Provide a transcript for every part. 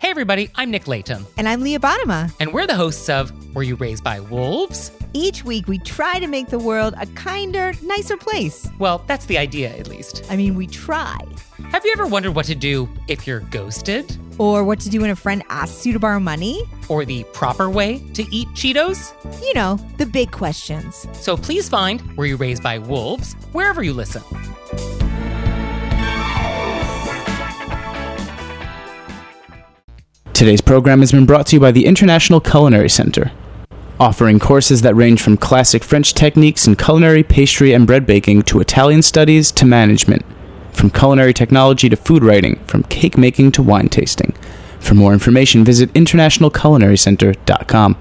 Hey everybody, I'm Nick Layton. And I'm Leah Bottima. And we're the hosts of Were You Raised by Wolves? Each week we try to make the world a kinder, nicer place. Well, that's the idea, at least. I mean, we try. Have you ever wondered what to do if you're ghosted? Or what to do when a friend asks you to borrow money? Or the proper way to eat Cheetos? You know, the big questions. So please find Were You Raised by Wolves wherever you listen. Today's program has been brought to you by the International Culinary Center, offering courses that range from classic French techniques in culinary, pastry, and bread baking to Italian studies to management, from culinary technology to food writing, from cake making to wine tasting. For more information, visit internationalculinarycenter.com.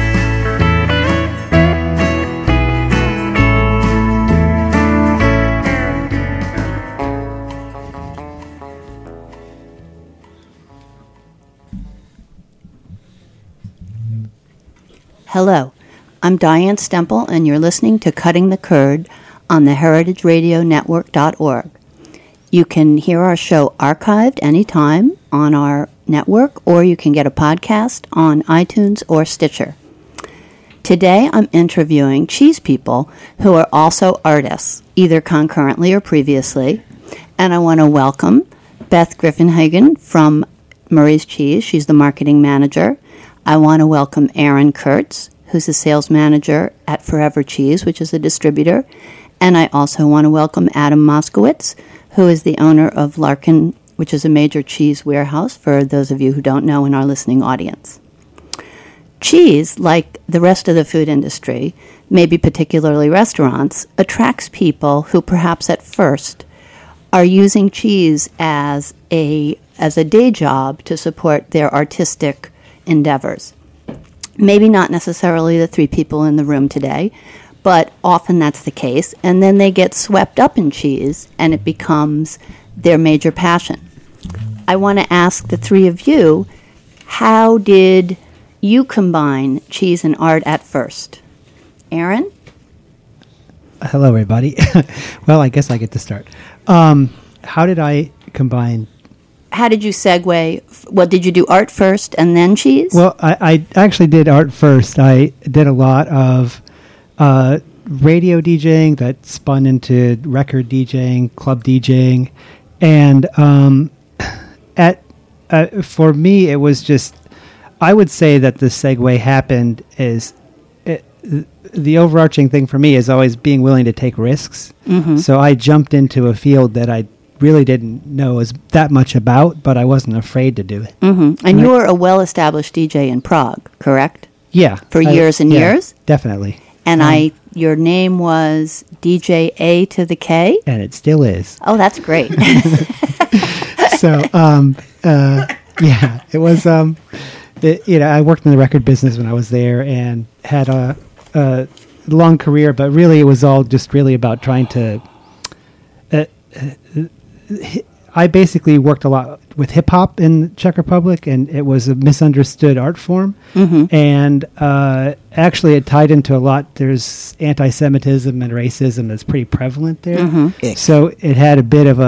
Hello, I'm Diane Stemple, and you're listening to Cutting the Curd on the heritageradionetwork.org. You can hear our show archived anytime on our network, or you can get a podcast on iTunes or Stitcher. Today, I'm interviewing cheese people who are also artists, either concurrently or previously, and I want to welcome Beth Griffenhagen from Murray's Cheese. She's the marketing manager. I want to welcome Aaron Kurtz, who's the sales manager at Forever Cheese, which is a distributor. And I also want to welcome Adam Moskowitz, who is the owner of Larkin, which is a major cheese warehouse, for those of you who don't know in our listening audience. Cheese, like the rest of the food industry, maybe particularly restaurants, attracts people who perhaps at first are using cheese as a day job to support their artistic endeavors. Maybe not necessarily the three people in the room today, but often that's the case. And then they get swept up in cheese, and it becomes their major passion. I want to ask the three of you, how did you combine cheese and art at first? Aaron? Hello, everybody. Well, I guess I get to start. How did I combine? How did you segue? Well, did you do art first and then cheese? Well, I actually did art first. I did a lot of radio DJing that spun into record DJing, club DJing, and for me, it was just, I would say that the segue happened is, the overarching thing for me is always being willing to take risks. Mm-hmm. So I jumped into a field that I really didn't know as that much about, but I wasn't afraid to do it. Mm-hmm. And you were a well-established DJ in Prague, correct? Yeah. For years and years? Definitely. And your name was DJ A to the K? And it still is. Oh, that's great. So, yeah, it was, I worked in the record business when I was there and had a long career, but really it was all just really about trying to, I basically worked a lot with hip hop in Czech Republic, and it was a misunderstood art form. Mm-hmm. And actually, it tied into a lot. There's anti-Semitism and racism that's pretty prevalent there. Mm-hmm. So it had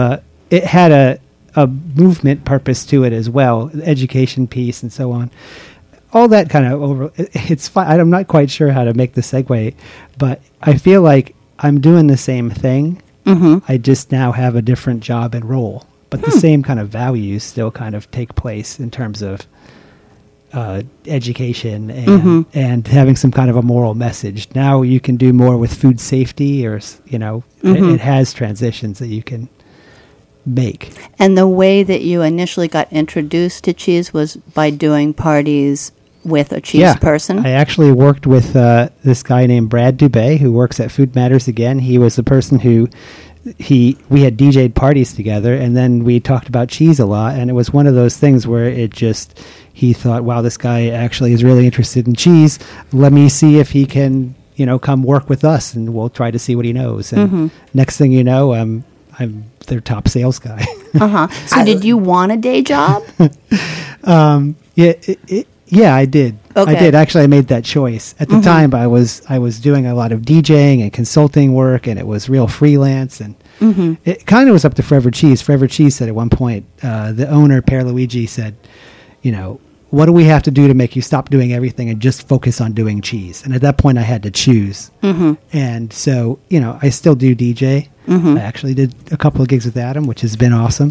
a movement purpose to it as well, education piece and so on. All that kind of it's fine. I'm not quite sure how to make the segue, but I feel like I'm doing the same thing. Mm-hmm. I just now have a different job and role, but the same kind of values still kind of take place in terms of education and having some kind of a moral message. Now you can do more with food safety, or it has transitions that you can make. And the way that you initially got introduced to cheese was by doing parties with a cheese person? I actually worked with this guy named Brad Dubé, who works at Food Matters again. He was the person who we had DJ'd parties together, and then we talked about cheese a lot, and it was one of those things where he thought, wow, this guy actually is really interested in cheese. Let me see if he can, come work with us, and we'll try to see what he knows. And next thing you know, I'm their top sales guy. So did you want a day job? Yeah, I did. Okay. I did. Actually, I made that choice. At the time, I was doing a lot of DJing and consulting work, and it was real freelance. And it kind of was up to Forever Cheese. Forever Cheese said at one point, the owner, Per Luigi, said, what do we have to do to make you stop doing everything and just focus on doing cheese? And at that point, I had to choose. And so, I still do DJ. I actually did a couple of gigs with Adam, which has been awesome.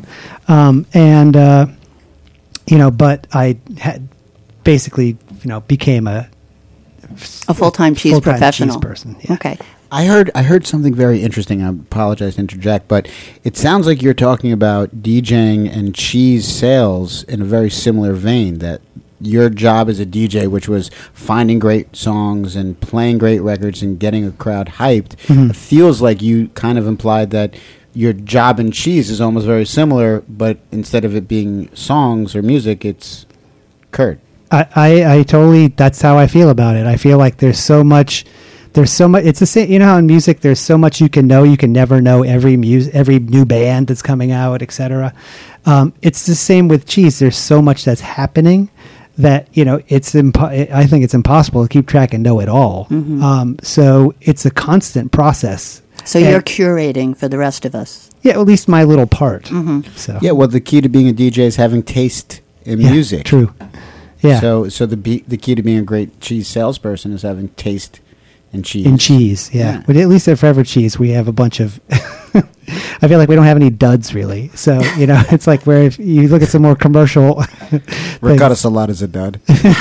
But I had basically, became a full-time cheese professional. Cheese person. Yeah. Okay. I heard something very interesting. I apologize to interject, but it sounds like you're talking about DJing and cheese sales in a very similar vein, that your job as a DJ, which was finding great songs and playing great records and getting a crowd hyped, it feels like you kind of implied that your job in cheese is almost very similar, but instead of it being songs or music, it's curd. I totally, that's how I feel about it. I feel like there's so much, it's the same, how in music there's so much you can never know every new band that's coming out, etc. It's the same with cheese. There's so much that's happening that, I think it's impossible to keep track and know it all. So it's a constant process. So you're curating for the rest of us. Yeah, at least my little part. So. Yeah, well, the key to being a DJ is having taste in music. True. Yeah. So the key to being a great cheese salesperson is having taste in cheese. In cheese, yeah. But at least at Forever Cheese, we have a bunch of... I feel like we don't have any duds, really. So, it's like where if you look at some more commercial... Ricotta Salad is a dud.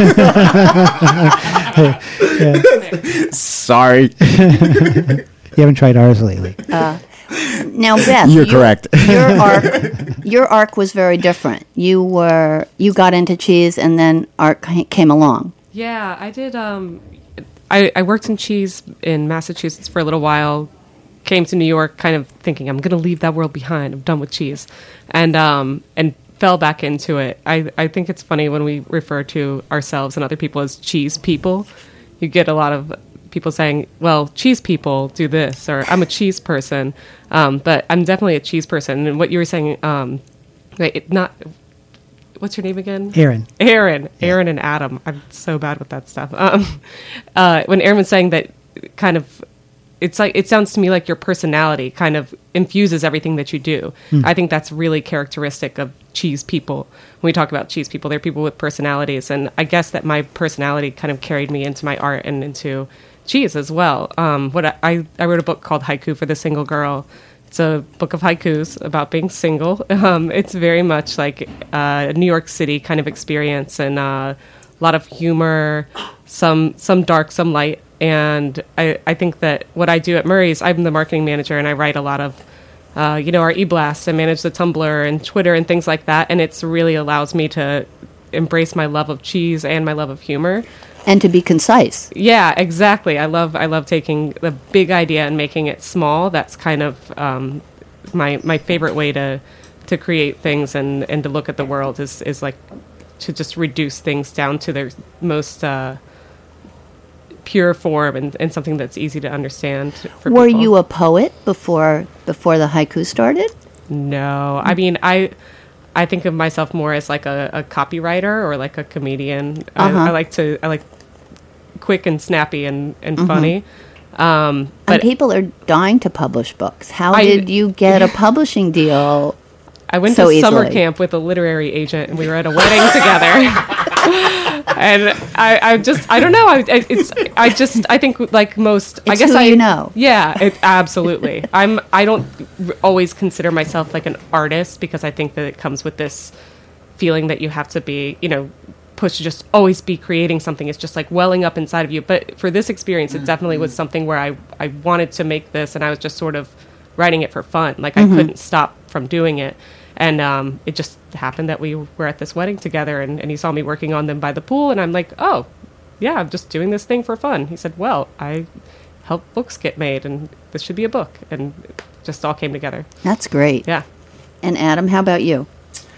Sorry. You haven't tried ours lately. Now, Beth, you're correct. Your arc was very different. You got into cheese, and then art came along. Yeah, I did. I worked in cheese in Massachusetts for a little while. Came to New York, kind of thinking I'm going to leave that world behind. I'm done with cheese, and fell back into it. I think it's funny when we refer to ourselves and other people as cheese people. You get a lot of people saying, well, cheese people do this, or I'm a cheese person. But I'm definitely a cheese person. And what you were saying, what's your name again? Aaron. Aaron and Adam. I'm so bad with that stuff. When Aaron was saying that, kind of, it's like, it sounds to me like your personality kind of infuses everything that you do. I think that's really characteristic of cheese people. When we talk about cheese people, they're people with personalities. And I guess that my personality kind of carried me into my art and into cheese as well. I wrote a book called Haiku for the Single Girl. It's a book of haikus about being single. It's very much like a New York City kind of experience, and a lot of humor, some dark, some light. And I think that what I do at Murray's, I'm the marketing manager, and I write a lot of our e-blast and manage the Tumblr and Twitter and things like that. And it's really allows me to embrace my love of cheese and my love of humor. And to be concise. Yeah, exactly. I love taking the big idea and making it small. That's kind of my favorite way to create things and to look at the world is like to just reduce things down to their most pure form and something that's easy to understand for Were people. you a poet before the haiku started? No. I mean, I think of myself more as like a copywriter or like a comedian. I like quick and snappy and funny. And people are dying to publish books. How did you get a publishing deal? I went so to easily? summer camp with a literary agent, and we were at a wedding together. And I don't know. I think like most. It's I guess who I you know. Yeah, absolutely. I don't always consider myself like an artist because I think that it comes with this feeling that you have to be, pushed to just always be creating something. It's just like welling up inside of you. But for this experience, it definitely was something where I wanted to make this, and I was just sort of writing it for fun. Like I couldn't stop from doing it. And it just happened that we were at this wedding together, and he saw me working on them by the pool, and I'm like, oh, yeah, I'm just doing this thing for fun. He said, well, I help books get made, and this should be a book. And it just all came together. That's great. Yeah. And Adam, how about you?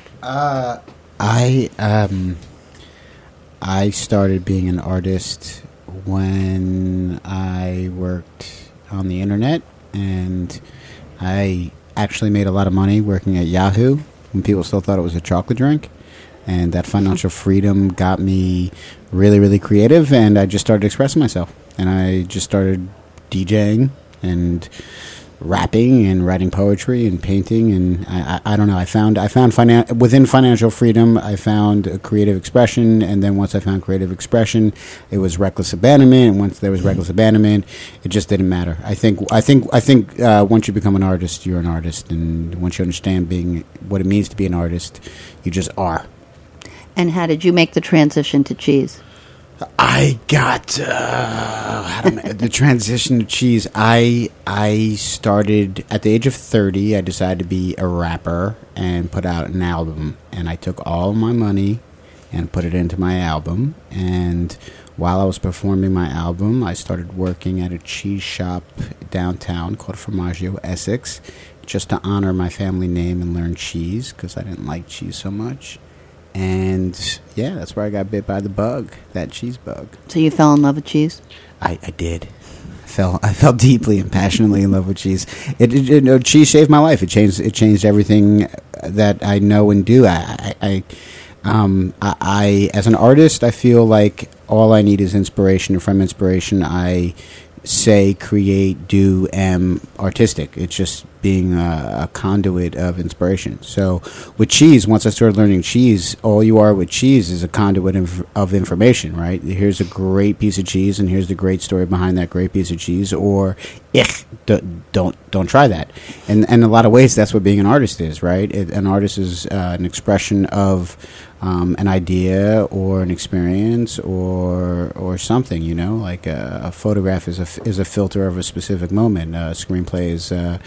I started being an artist when I worked on the internet, and I actually made a lot of money working at Yahoo when people still thought it was a chocolate drink. And that financial freedom got me really, really creative, and I just started expressing myself. And I just started DJing and rapping and writing poetry and painting, and I don't know. I found within financial freedom, I found a creative expression, and then once I found creative expression, it was reckless abandonment, and once there was reckless abandonment, it just didn't matter. I think once you become an artist, you're an artist, and once you understand what it means to be an artist, you just are. And how did you make the transition to cheese? I got the transition to cheese. I started at the age of 30. I decided to be a rapper and put out an album. And I took all my money and put it into my album. And while I was performing my album, I started working at a cheese shop downtown called Formaggio Essex, just to honor my family name and learn cheese because I didn't like cheese so much. And yeah, that's where I got bit by the bug, that cheese bug. So you fell in love with cheese? I did. I fell deeply and passionately in love with cheese. Cheese saved my life. It changed everything that I know and do. I as an artist, I feel like all I need is inspiration, and from inspiration, I say, create, do, am artistic. It's just being a conduit of inspiration. So with cheese, once I started learning cheese, all you are with cheese is a conduit of information, right? Here's a great piece of cheese, and here's the great story behind that great piece of cheese, or don't try that. And in a lot of ways, that's what being an artist is, right? An artist is an expression of an idea or an experience or something, like a photograph is a filter of a specific moment. A screenplay is a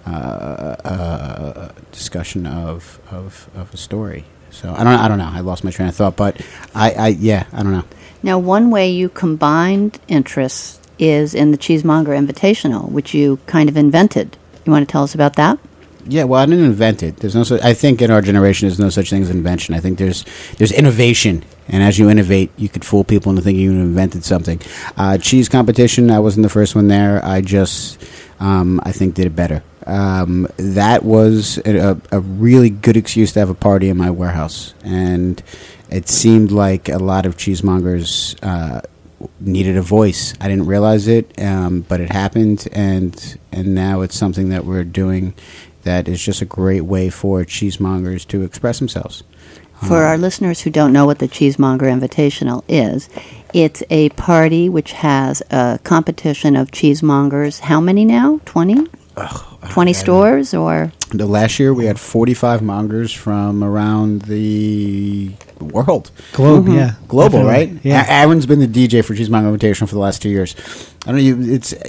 discussion of a story. So I don't know. I lost my train of thought, but I don't know. Now, one way you combined interests is in the Cheesemonger Invitational, which you kind of invented. You want to tell us about that? Yeah, well, I didn't invent it. There's no. I think in our generation, there's no such thing as invention. I think there's innovation, and as you innovate, you could fool people into thinking you invented something. Cheese competition. I wasn't the first one there. I just, I think, did it better. That was a really good excuse to have a party in my warehouse, and it seemed like a lot of cheesemongers needed a voice. I didn't realize it, but it happened, and now it's something that we're doing. That is just a great way for cheesemongers to express themselves. For our listeners who don't know what the Cheesemonger Invitational is, it's a party which has a competition of cheesemongers. How many now? 20? 20 stores? Or the last year we had 45 mongers from around the world. Globe, yeah. Global, Definitely. right? Yeah. Aaron's been the DJ for Cheesemonger Invitational for the last 2 years. I don't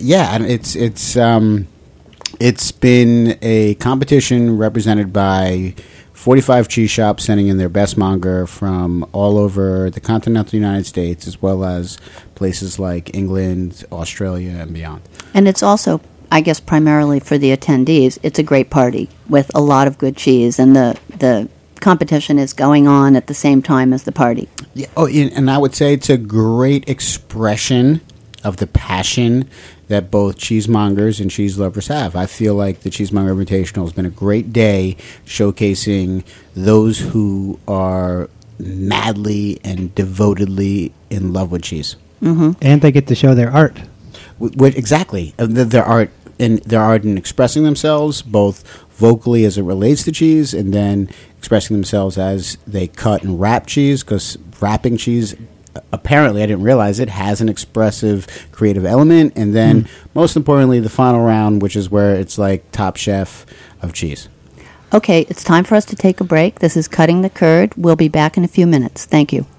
know. It's been a competition represented by 45 cheese shops sending in their best monger from all over the continental United States, as well as places like England, Australia, and beyond. And it's also, I guess, primarily for the attendees. It's a great party with a lot of good cheese, and the competition is going on at the same time as the party. Yeah. Oh, and I would say it's a great expression of the passion that both cheesemongers and cheese lovers have. I feel like the Cheesemonger Invitational has been a great day showcasing those who are madly and devotedly in love with cheese. Mm-hmm. And they get to show their art. Exactly. Their art in expressing themselves, both vocally as it relates to cheese, and then expressing themselves as they cut and wrap cheese, because wrapping cheese, apparently, I didn't realize it, has an expressive creative element. And then, most importantly, the final round, which is where it's like Top Chef of cheese. Okay, it's time for us to take a break. This is Cutting the Curd. We'll be back in a few minutes. Thank you.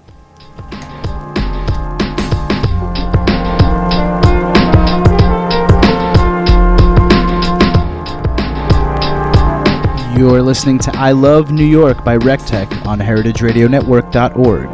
You're listening to I Love New York by RecTech on heritageradionetwork.org.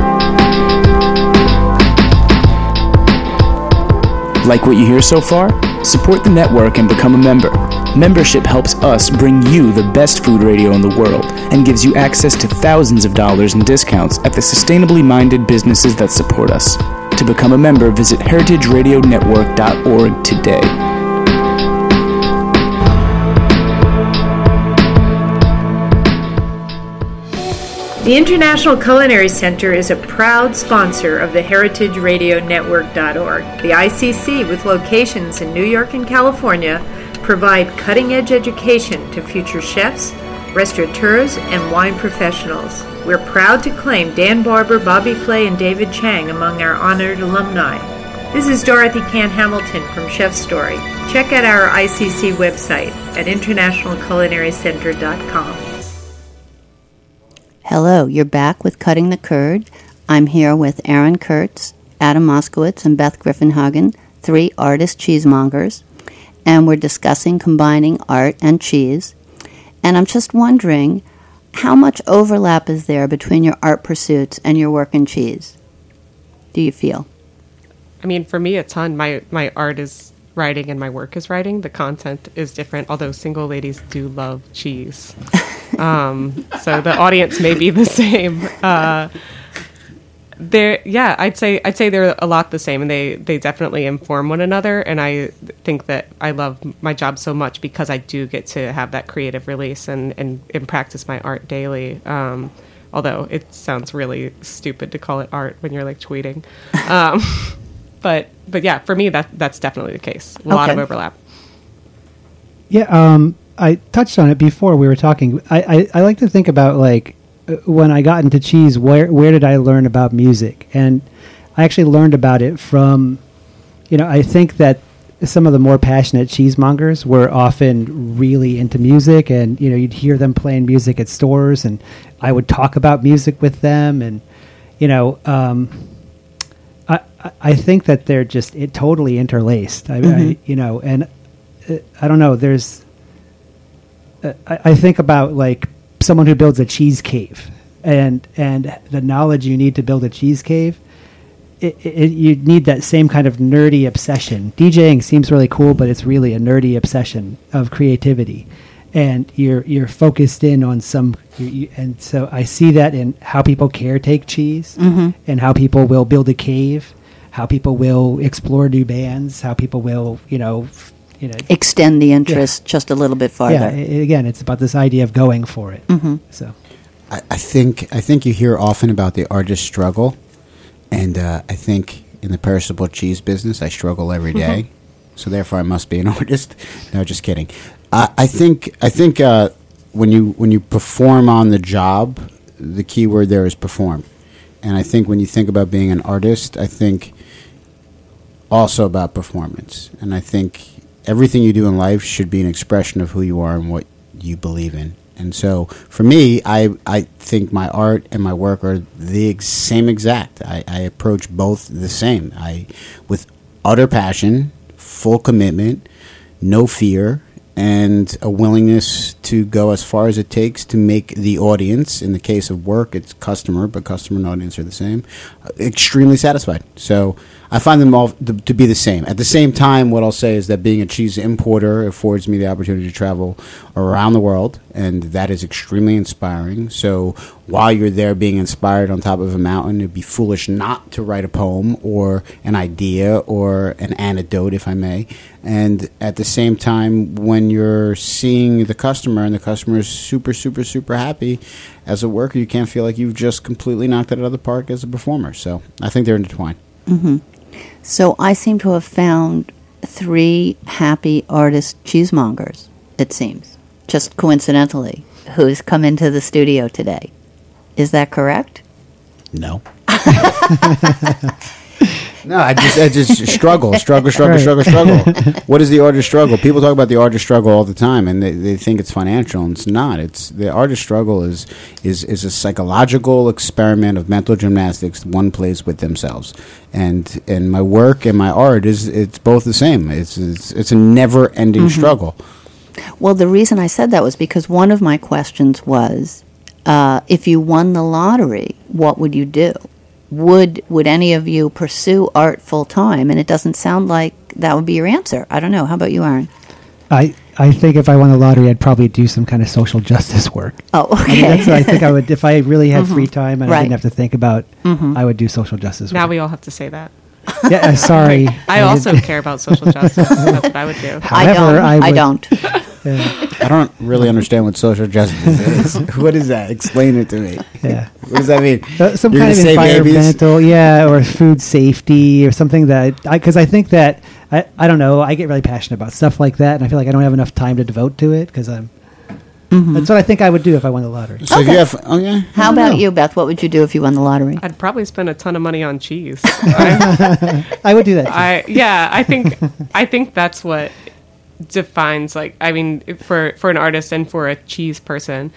Like what you hear so far? Support the network and become a member. Membership helps us bring you the best food radio in the world and gives you access to thousands of dollars in discounts at the sustainably minded businesses that support us. To become a member, visit heritageradionetwork.org today. The International Culinary Center is a proud sponsor of the heritageradionetwork.org. The ICC, with locations in New York and California, provide cutting-edge education to future chefs, restaurateurs, and wine professionals. We're proud to claim Dan Barber, Bobby Flay, and David Chang among our honored alumni. This is Dorothy Cann Hamilton from Chef Story. Check out our ICC website at internationalculinarycenter.com. Hello, you're back with Cutting the Curd. I'm here with Aaron Kurtz, Adam Moskowitz, and Beth Griffenhagen, 3 artist cheesemongers, and we're discussing combining art and cheese. And I'm just wondering, how much overlap is there between your art pursuits and your work in cheese? Do you feel? I mean, for me, a ton. My art is writing and my work is writing. The content is different, although single ladies do love cheese. So the audience may be the same. I'd say they're a lot the same, and they definitely inform one another. And I think that I love my job so much because I do get to have that creative release and practice my art daily. Although it sounds really stupid to call it art when you're like tweeting. But yeah, for me that's definitely the case. A lot of overlap. Yeah. I touched on it before we were talking. I like to think about, like, when I got into cheese, where did I learn about music? And I actually learned about it from, I think that some of the more passionate cheesemongers were often really into music, and, you'd hear them playing music at stores, and I would talk about music with them, and, I think that they're just totally interlaced. I don't know, there's... I think about, like, someone who builds a cheese cave and the knowledge you need to build a cheese cave. You need that same kind of nerdy obsession. DJing seems really cool, but it's really a nerdy obsession of creativity, and you're focused in on some. And so I see that in how people caretake cheese, and how people will build a cave, how people will explore new bands, how people will extend the interest just a little bit farther. Yeah, again, it's about this idea of going for it. So, I think you hear often about the artist struggle, and I think in the perishable cheese business, I struggle every day. So therefore, I must be an artist. No, just kidding. I think when you perform on the job, the key word there is perform. And I think when you think about being an artist, I think also about performance. And I think everything you do in life should be an expression of who you are and what you believe in. And so, for me, I think my art and my work are the same exact. I approach both the same. With utter passion, full commitment, no fear, and a willingness to go as far as it takes to make the audience, in the case of work, it's customer, but customer and audience are the same, extremely satisfied. So I find them all to be the same. At the same time, what I'll say is that being a cheese importer affords me the opportunity to travel around the world, and that is extremely inspiring. So while you're there being inspired on top of a mountain, it'd be foolish not to write a poem or an idea or an anecdote, if I may. And at the same time, when you're seeing the customer and the customer is super, super, super happy, as a worker, you can't feel like you've just completely knocked it out of the park as a performer. So I think they're intertwined. So I seem to have found 3 happy artist cheesemongers, it seems, just coincidentally, who's come into the studio today. Is that correct? No. No, I just struggle. What is the artist struggle? People talk about the artist struggle all the time, and they think it's financial, and it's not. It's the artist struggle is a psychological experiment of mental gymnastics one plays with themselves. And my work and my art it's both the same. It's a never ending struggle. Well, the reason I said that was because one of my questions was, if you won the lottery, what would you do? would any of you pursue art full time? And it doesn't sound like that would be your answer. I don't know. How about you, Aaron? I think if I won the lottery, I'd probably do some kind of social justice work. Oh, okay. I mean, that's what I think I would, if I really had free time and I Right. didn't have to think about, I would do social justice Now work. we all have to say that. Yeah, sorry. I also care about social justice. That's what I would do. However, I would- don't. I don't really understand what social justice is. What is that? Explain it to me. Yeah. What does that mean? Some You're kind of gonna save babies? environmental, or food safety or something that, because I think that, I don't know, I get really passionate about stuff like that, and I feel like I don't have enough time to devote to it, because that's what I think I would do if I won the lottery. So if you have, okay. How about you, Beth? What would you do if you won the lottery? I'd probably spend a ton of money on cheese. I would do that too. I think that's what defines, like, I mean, for an artist and for a cheese person,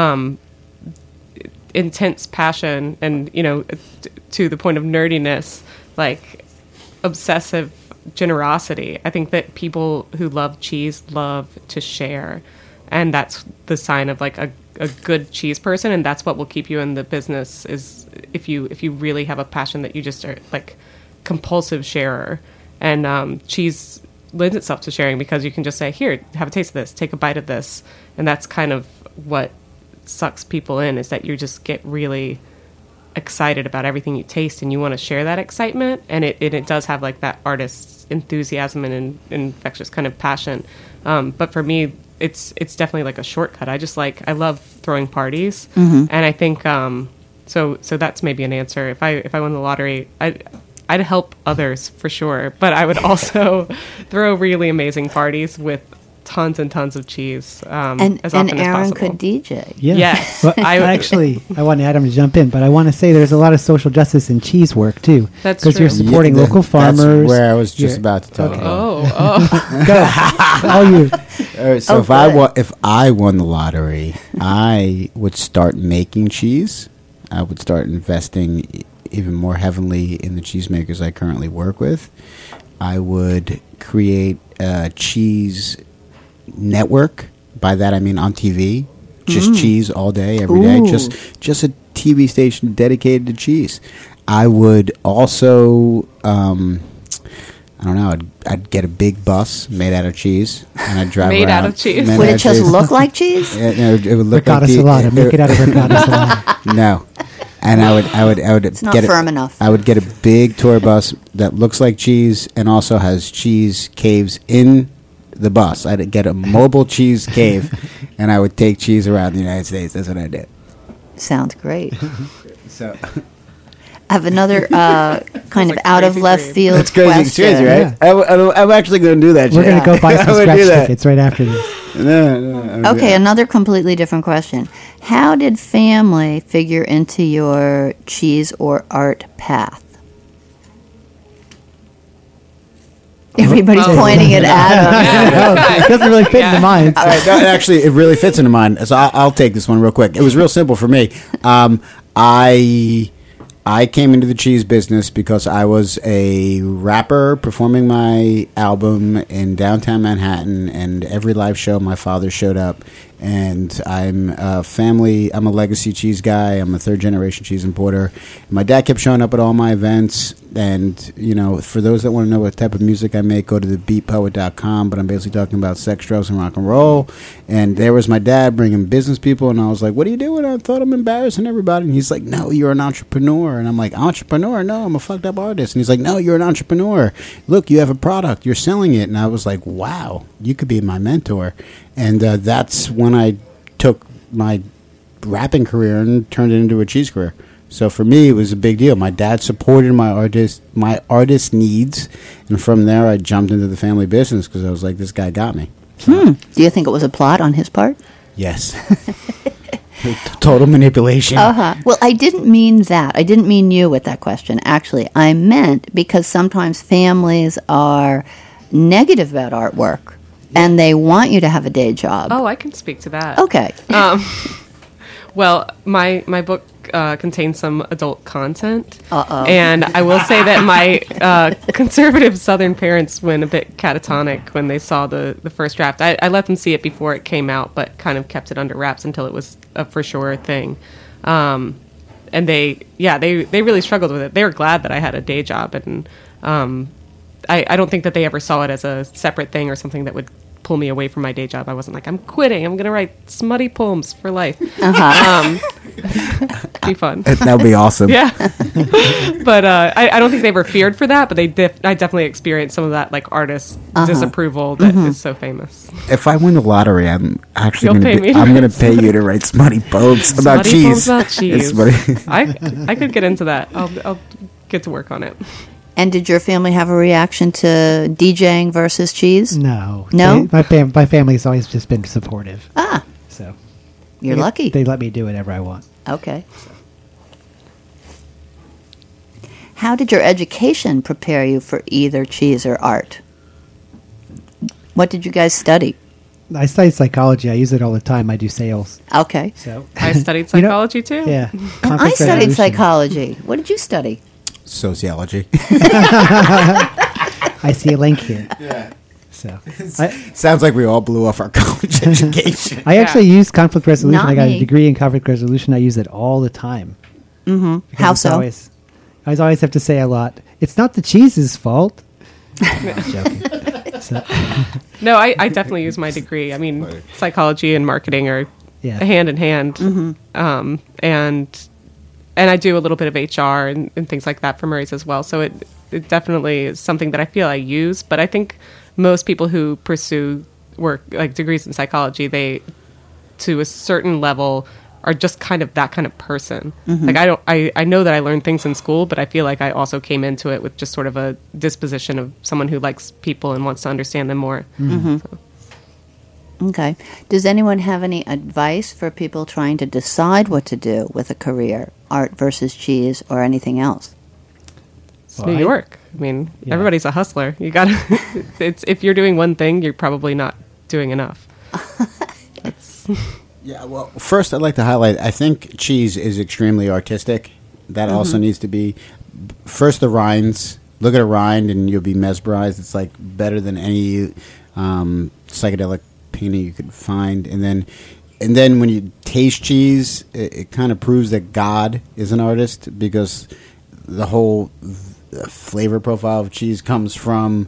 intense passion and, to the point of nerdiness, like obsessive generosity. I think that people who love cheese love to share, and that's the sign of like a good cheese person, and that's what will keep you in the business, is if you really have a passion that you just are like compulsive sharer. And cheese lends itself to sharing because you can just say, here, have a taste of this, take a bite of this. And that's kind of what sucks people in, is that you just get really excited about everything you taste and you want to share that excitement. And it does have like that artist's enthusiasm and an infectious kind of passion. But for me, it's definitely like a shortcut. I love throwing parties. And I think, so that's maybe an answer. If I won the lottery, I'd help others for sure, but I would also throw really amazing parties with tons and tons of cheese, And as often Aaron as possible. could DJ. Yeah. Yes. Well, I want Adam to jump in, but I want to say there's a lot of social justice in cheese work too. That's because you're true. supporting Yeah, local farmers. That's where I was just You're- about to talk Okay. about. Oh, All you. All right, so if I won the lottery, I would start making cheese. I would start investing even more heavily in the cheesemakers I currently work with. I would create a cheese network. By that I mean on TV, just cheese all day, every day. Just a TV station dedicated to cheese. I would also, I don't know, I'd get a big bus made out of cheese, and I'd drive Made around. out of cheese. Made Would out it of just cheese. look like cheese? It would look Ricotta like salata. Make it out of ricotta salata. No, and I would It's not get firm enough. I would get a big tour bus that looks like cheese and also has cheese caves in the bus. I'd get a mobile cheese cave, and I would take cheese around the United States. That's what I did. Sounds great. So I have another kind of like out of crazy left dream. field that's crazy, question. it's crazy, right? I'm actually going to do that. We're shit. going to go buy I some would scratch do that. tickets right after this. No. Okay, another completely different question. How did family figure into your cheese or art path? Everybody's pointing at Adam. It doesn't really fit into mine. All right, no, actually, it really fits into mine. So I'll take this one real quick. It was real simple for me. I came into the cheese business because I was a rapper performing my album in downtown Manhattan, and every live show my father showed up. And I'm a legacy cheese guy. I'm a third generation cheese importer. My dad kept showing up at all my events. And, for those that want to know what type of music I make, go to thebeatpoet.com. But I'm basically talking about sex, drugs, and rock and roll. And there was my dad bringing business people. And I was like, what are you doing? I thought I'm embarrassing everybody. And he's like, no, you're an entrepreneur. And I'm like, entrepreneur? No, I'm a fucked up artist. And he's like, no, you're an entrepreneur. Look, you have a product. You're selling it. And I was like, wow, you could be my mentor. And that's when I took my rapping career and turned it into a cheese career. So for me, it was a big deal. My dad supported my artist needs, and from there, I jumped into the family business because I was like, this guy got me. Do you think it was a plot on his part? Yes. Total manipulation. Well, I didn't mean that. I didn't mean you with that question. Actually, I meant because sometimes families are negative about artwork, and they want you to have a day job. Oh, I can speak to that. Okay. Well, my book contains some adult content. Uh-oh. And I will say that my conservative Southern parents went a bit catatonic when they saw the first draft. I let them see it before it came out, but kind of kept it under wraps until it was a for sure thing. and they really struggled with it. They were glad that I had a day job, and I don't think that they ever saw it as a separate thing or something that would pull me away from my day job. I wasn't like, I'm quitting. I'm going to write smutty poems for life. Be fun. That would be awesome. Yeah. But I don't think they were feared for that, but I definitely experienced some of that like artist disapproval that is so famous. If I win the lottery, I'm actually going to pay you to write smutty poems about cheese. About cheese. I could get into that. I'll get to work on it. And did your family have a reaction to DJing versus cheese? No. No? My family's always just been supportive. So You're lucky. They let me do whatever I want. Okay. How did your education prepare you for either cheese or art? What did you guys study? I studied psychology. I use it all the time. I do sales. Okay. So I studied psychology too. Yeah. I studied psychology. What did you study? Sociology. I see a link here. Yeah. So Sounds like we all blew off our college education. I actually use conflict resolution. Not I got me. a degree in conflict resolution. I use it all the time. Mm-hmm. How so? I always have to say a lot. It's not the cheese's fault. No, I'm joking. So, No, I definitely use my degree. I mean, psychology and marketing are yeah. hand in hand. And I do a little bit of HR and things like that for Murray's as well. So it definitely is something that I feel I use. But I think most people who pursue work like degrees in psychology, they, to a certain level, are just kind of that kind of person. Like I know that I learned things in school, but I feel like I also came into it with just sort of a disposition of someone who likes people and wants to understand them more. So. Okay. Does anyone have any advice for people trying to decide what to do with a career, art versus cheese, or anything else? It's New York. I mean, everybody's a hustler. You gotta. If you're doing one thing, you're probably not doing enough. Yeah, well, first I'd like to highlight, I think cheese is extremely artistic. That also needs to be, first the rinds. Look at a rind and you'll be mesmerized. It's like better than any psychedelic painting you could find. And then when you taste cheese, it kind of proves that God is an artist, because the whole flavor profile of cheese comes from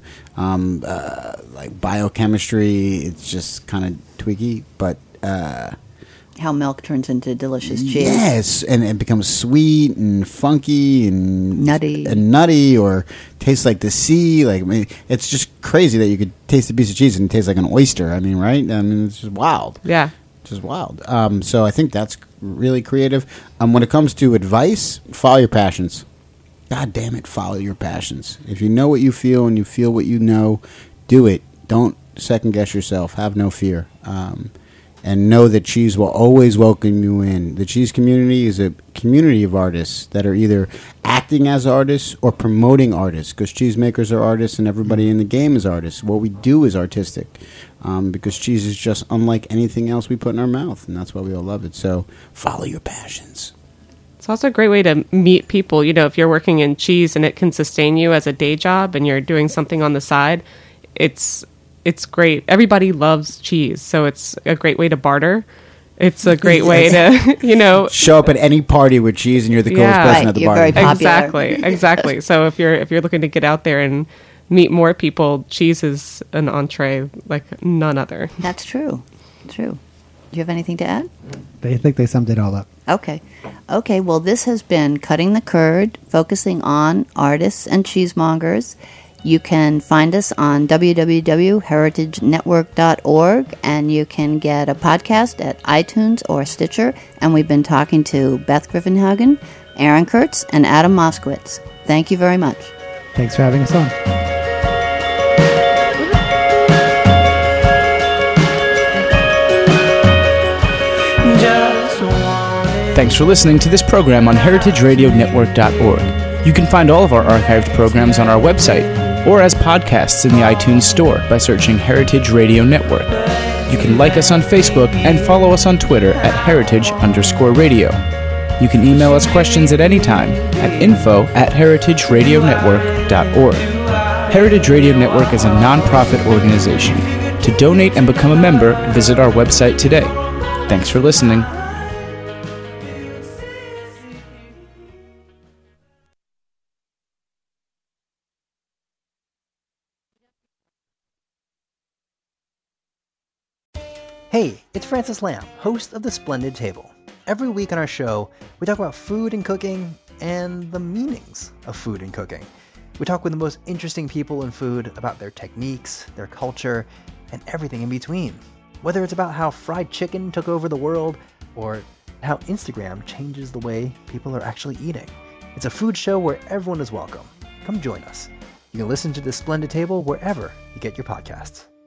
like biochemistry. It's just kind of tweaky, but How milk turns into delicious cheese. yes, and it becomes sweet and funky and Nutty. or tastes like the sea. Like, I mean, it's just crazy that you could taste a piece of cheese and it tastes like an oyster. I mean, right? I mean, it's just wild. Yeah. Just wild. So I think that's really creative. When it comes to advice, follow your passions. God damn it, follow your passions. If you know what you feel and you feel what you know, do it. Don't second guess yourself. Have no fear. And know that cheese will always welcome you in. The cheese community is a community of artists that are either acting as artists or promoting artists, because cheesemakers are artists and everybody in the game is artists. What we do is artistic, because cheese is just unlike anything else we put in our mouth, and that's why we all love it. So follow your passions. It's also a great way to meet people. You know, if you're working in cheese and it can sustain you as a day job and you're doing something on the side, it's great. Everybody loves cheese, so it's a great way to barter. It's a great way to, you know, show up at any party with cheese and you're the coolest person at the you're party. very popular. Exactly. So if you're looking to get out there and meet more people, cheese is an entree like none other. That's true. True. Do you have anything to add? I think they summed it all up. Okay. Well, this has been Cutting the Curd, focusing on artists and cheesemongers. You can find us on www.heritagenetwork.org, and you can get a podcast at iTunes or Stitcher. And we've been talking to Beth Griffinhagen, Aaron Kurtz, and Adam Moskowitz. Thank you very much. Thanks for having us on. Thanks for listening to this program on heritageradionetwork.org. You can find all of our archived programs on our website or as podcasts in the iTunes Store by searching Heritage Radio Network. You can like us on Facebook and follow us on Twitter at @heritage_radio. You can email us questions at any time at info@heritageradionetwork.org. Heritage Radio Network is a non-profit organization. To donate and become a member, visit our website today. Thanks for listening. Hey, it's Francis Lamb, host of The Splendid Table. Every week on our show, we talk about food and cooking and the meanings of food and cooking. We talk with the most interesting people in food about their techniques, their culture, and everything in between. Whether it's about how fried chicken took over the world or how Instagram changes the way people are actually eating. It's a food show where everyone is welcome. Come join us. You can listen to The Splendid Table wherever you get your podcasts.